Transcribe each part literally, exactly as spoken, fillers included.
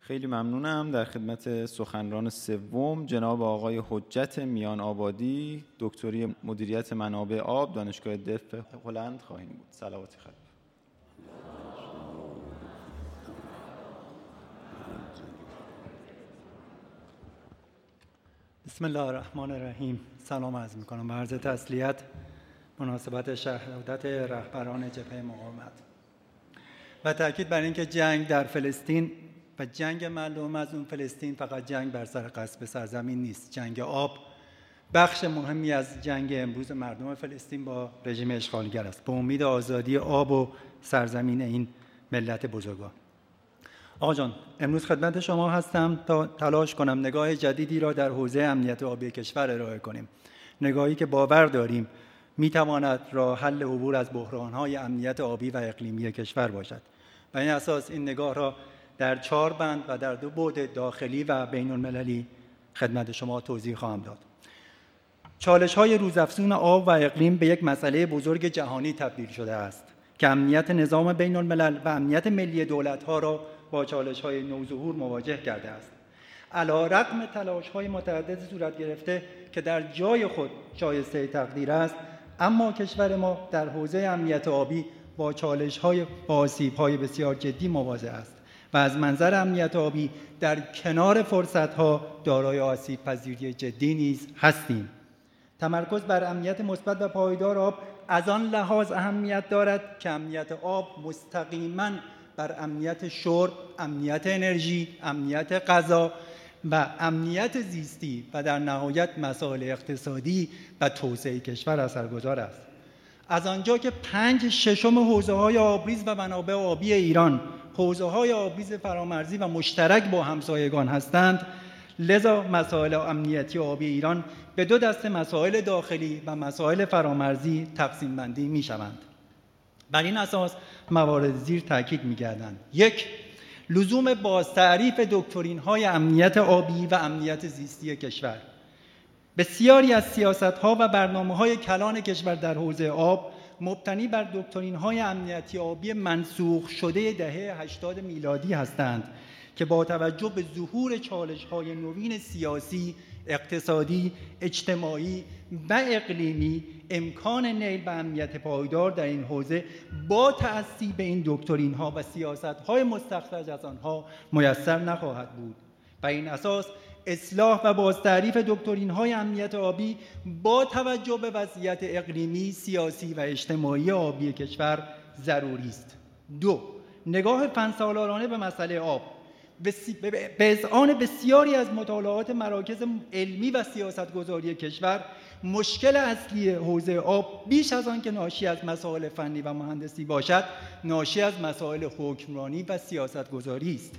خیلی ممنونم. در خدمت سخنران سوم جناب آقای حجت میان آبادی، دکتری مدیریت منابع آب، دانشگاه دف هلند خواهیم بود. صلواتی خدمت. بسم الله الرحمن الرحیم. سلام عرض میکنم به عرض تسلیت مناسبت شهادت رهبران جبهه مقاومت و تاکید بر اینکه جنگ در فلسطین و جنگ معلوم از اون فلسطین فقط جنگ بر سر غصب سرزمین نیست. جنگ آب بخش مهمی از جنگ امروز مردم فلسطین با رژیم اشغالگر است، به امید آزادی آب و سرزمین این ملت بزرگوار. آقا جان، امروز خدمت شما هستم تا تلاش کنم نگاه جدیدی را در حوزه امنیت آبی کشور ارائه کنیم، نگاهی که باور داریم میتواند راه حل عبور از بحران‌های امنیت آبی و اقلیمی کشور باشد. و این اساس این نگاه را در چهار بند و در دو بعد داخلی و بین المللی خدمت شما توضیح خواهم داد. چالش‌های روزافزون آب و اقلیم به یک مسئله بزرگ جهانی تبدیل شده است که امنیت نظام بین الملل و امنیت ملی دولت‌ها را با چالش‌های نوظهور مواجه کرده است. علی‌رغم تلاش‌های متعدد صورت گرفته که در جای خود شایسته تقدیر است، اما کشور ما در حوزه امنیت آبی با چالش‌های و آسیب‌های بسیار جدی مواجه است و از منظر امنیت آبی در کنار فرصت‌ها دارای آسیب‌پذیری جدی نیز هستیم. تمرکز بر امنیت مثبت و پایدار آب از آن لحاظ اهمیت دارد که امنیت آب مستقیماً بر امنیت شرب، امنیت انرژی، امنیت غذا و امنیت زیستی و در نهایت مسائل اقتصادی و توسعه کشور اثرگذار است. از آنجا که پنج ششم حوزه‌های آبریز و منابع آبی ایران حوزه‌های آبریز فرامرزی و مشترک با همسایگان هستند، لذا مسائل امنیتی آبی ایران به دو دسته مسائل داخلی و مسائل فرامرزی تقسیم بندی می‌شوند. بر این اساس موارد زیر تاکید می‌گردند: یک، لزوم بازتعریف دکترین‌های امنیت آبی و امنیت زیستی کشور. بسیاری از سیاست‌ها و برنامه‌های کلان کشور در حوزه آب مبتنی بر دکترین‌های امنیتی آبی منسوخ شده دهه هشتاد میلادی هستند که با توجه به ظهور چالش‌های نوین سیاسی، اقتصادی، اجتماعی و اقلیمی امکان نیل به امنیت پایدار در این حوزه با تأسی به این دکترین‌ها و سیاست‌های مستخرج از آنها میسر نخواهد بود. و این اساس اصلاح و بازتعریف دکترین‌های امنیت آبی با توجه به وضعیت اقلیمی، سیاسی و اجتماعی آبی کشور ضروری است. دو، نگاه فن‌سالارانه به مسئله آب. به اذعان بسیاری از مطالعات مراکز علمی و سیاستگذاری کشور، مشکل اصلی حوزه آب بیش از آن که ناشی از مسائل فنی و مهندسی باشد، ناشی از مسائل حکمرانی و سیاستگذاری است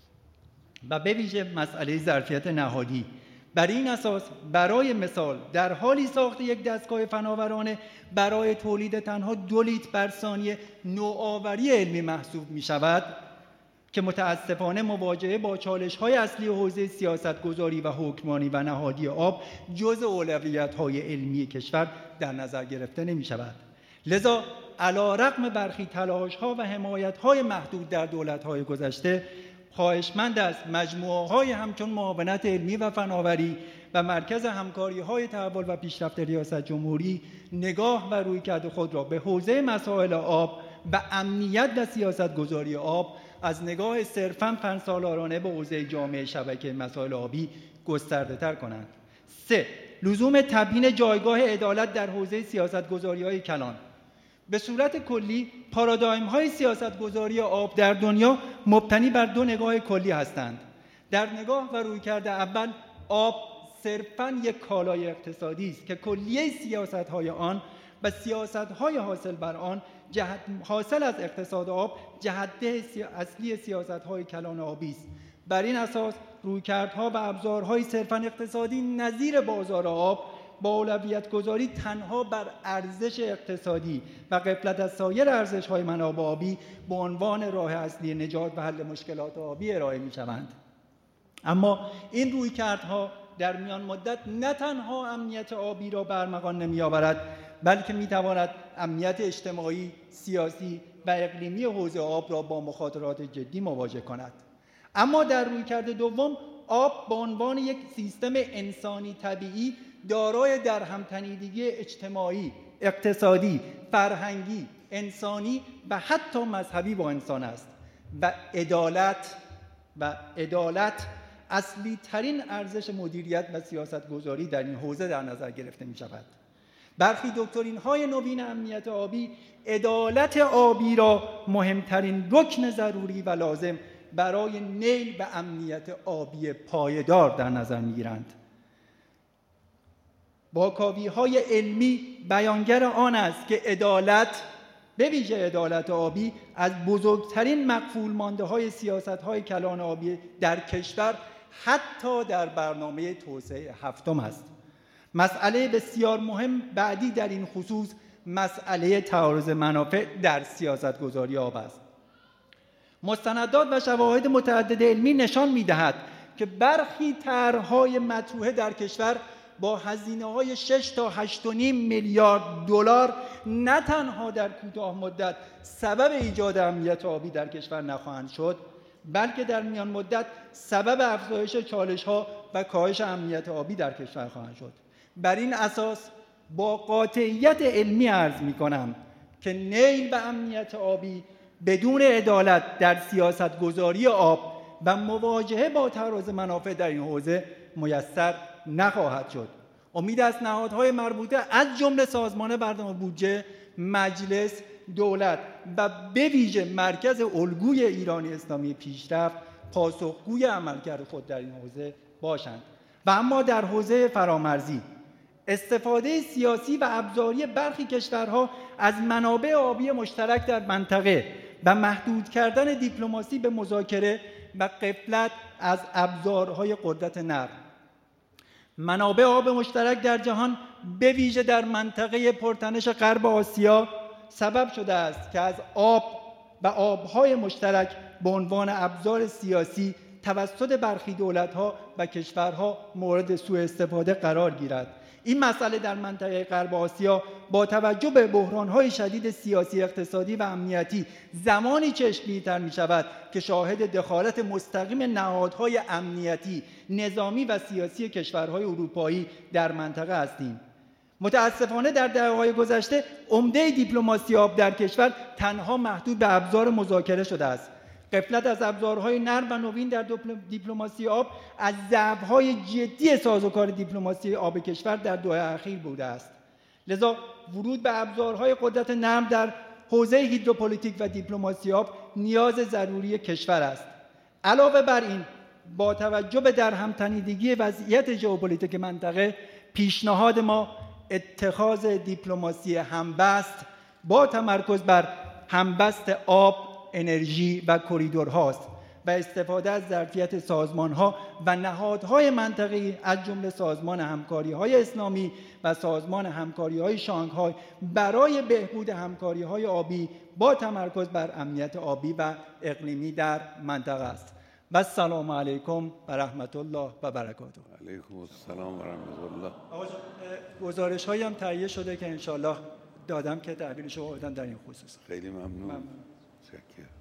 و به ویژه مسئله ظرفیت نهادی. بر این اساس برای مثال در حالی ساخت یک دستگاه فناورانه برای تولید تنها دو لیتر بر ثانیه نوآوری علمی محسوب می شود که متاسفانه مواجهه با چالش‌های اصلی حوزه سیاستگذاری و حکمرانی و نهادی آب جزء اولویت‌های علمی کشور در نظر گرفته نمی‌شود. لذا علی‌رغم برخی تلاش‌ها و حمایت‌های محدود در دولت‌های گذشته، خواهشمند است مجموعه‌های همچون معاونت علمی و فناوری و مرکز همکاری‌های تحول و پیشرفت ریاست جمهوری نگاه و رویکرد خود را به حوزه مسائل آب و امنیت و سیاستگذاری آب از نگاه صرفاً فن‌سالارانه به حوزه جامعه شبکه مسائل آبی گسترده‌تر کنند. سه، لزوم تبیین جایگاه عدالت در حوزه سیاستگذاری‌های کلان. به صورت کلی پارادایم‌های سیاستگذاری آب در دنیا مبتنی بر دو نگاه کلی هستند. در نگاه و رویکرد اول، آب صرفاً یک کالای اقتصادی است که کلیه سیاست‌های آن و سیاست‌های حاصل بر آن جهت حاصل از اقتصاد آب جهت‌ده اصلی سیاست‌های کلان آبی است. بر این اساس رویکردها و ابزارهای صرفاً اقتصادی نظیر بازار آب با اولویت گذاری تنها بر ارزش اقتصادی و غفلت از سایر ارزش‌های منابع آبی به عنوان راه اصلی نجات و حل مشکلات آبی ارائه می‌شوند. اما این رویکردها در میان مدت نه تنها امنیت آبی را به ارمغان نمی‌آورد، بلکه می‌تواند امنیت اجتماعی، سیاسی و اقلیمی حوزه آب را با مخاطرات جدی مواجه کند. اما در رویکرد دوم آب به عنوان یک سیستم انسانی طبیعی دارای درهمتنیدگی اجتماعی، اقتصادی، فرهنگی، انسانی و حتی مذهبی با انسان است و عدالت و عدالت اصلی ترین ارزش مدیریت و سیاست گذاری در این حوزه در نظر گرفته می شود. برخی دکترین های نوین امنیت آبی عدالت آبی را مهمترین رکن ضروری و لازم برای نیل و امنیت آبی پایدار در نظر می گیرند. با کاوی‌های علمی بیانگر آن است که عدالت، به ویژه عدالت آبی، از بزرگترین مغفول مانده های سیاست های کلان آبی در کشور حتی در برنامه توسعه هفتم است. مسئله بسیار مهم بعدی در این خصوص مسئله تعارض منافع در سیاست گذاری آب است. مستندات و شواهد متعدد علمی نشان می‌دهد که برخی طرح‌های مطروحه در کشور با هزینه‌های شش تا هشت و نیم میلیارد دلار نه تنها در کوتاه مدت سبب ایجاد امنیت آبی در کشور نخواهند شد، بلکه در میان مدت سبب افزایش چالش‌ها و کاهش امنیت آبی در کشور خواهند شد. بر این اساس با قاطعیت علمی عرض می‌کنم که نیل و امنیت آبی بدون عدالت در سیاست گذاری آب و مواجهه با تعارض منافع در این حوزه میسر نخواهد شد. امید است نهادهای مربوطه از جمله سازمان برنامه بودجه، مجلس، دولت و به ویژه مرکز الگوی ایرانی اسلامی پیشرفت پاسخگوی عملکرد خود در این حوزه باشند. و اما در حوزه فرامرزی استفاده سیاسی و ابزاری برخی کشورها از منابع آبی مشترک در منطقه و محدود کردن دیپلماسی به مذاکره و غفلت از ابزارهای قدرت نرم. منابع آب مشترک در جهان به ویژه در منطقه پرتنش غرب آسیا سبب شده است که از آب و آبهای مشترک به عنوان ابزار سیاسی توسط برخی دولت‌ها و کشورها مورد سوء استفاده قرار گیرد. این مسئله در منطقه غرب آسیا با توجه به بحران‌های شدید سیاسی، اقتصادی و امنیتی زمانی چشمگیرتر می‌شود که شاهد دخالت مستقیم نهادهای امنیتی، نظامی و سیاسی کشورهای اروپایی در منطقه هستیم. متاسفانه در دهه‌های گذشته عمده دیپلماسی آب در کشور تنها محدود به ابزار مذاکره شده است. غفلت از ابزارهای نرم و نوین در دیپلماسی آب از ضعف‌های جدی سازوکار دیپلماسی آب کشور در دو دهه اخیر بوده است. لذا ورود به ابزارهای قدرت نرم در حوزه هیدروپولیتیک و دیپلماسی آب نیاز ضروری کشور است. علاوه بر این، با توجه به درهمتنیدگی وضعیت ژئوپلیتیک منطقه، پیشنهاد ما اتخاذ دیپلماسی همبست با تمرکز بر همبست آب، انرژی و کریدورهاست و استفاده از ظرفیت سازمان‌ها و نهادهای منطقه‌ای از جمله سازمان همکاری‌های اسلامی و سازمان همکاری‌های شانگهای برای بهبود همکاری‌های آبی با تمرکز بر امنیت آبی و اقلیمی در منطقه است. و السلام علیکم و رحمت الله و برکاته. علیکم السلام و رحمت الله. گزارش‌هایی هم تهیه شده که انشالله دادم که تحویلش رو بدن در این خصوص. خیلی ممنون. ممنون. شکر.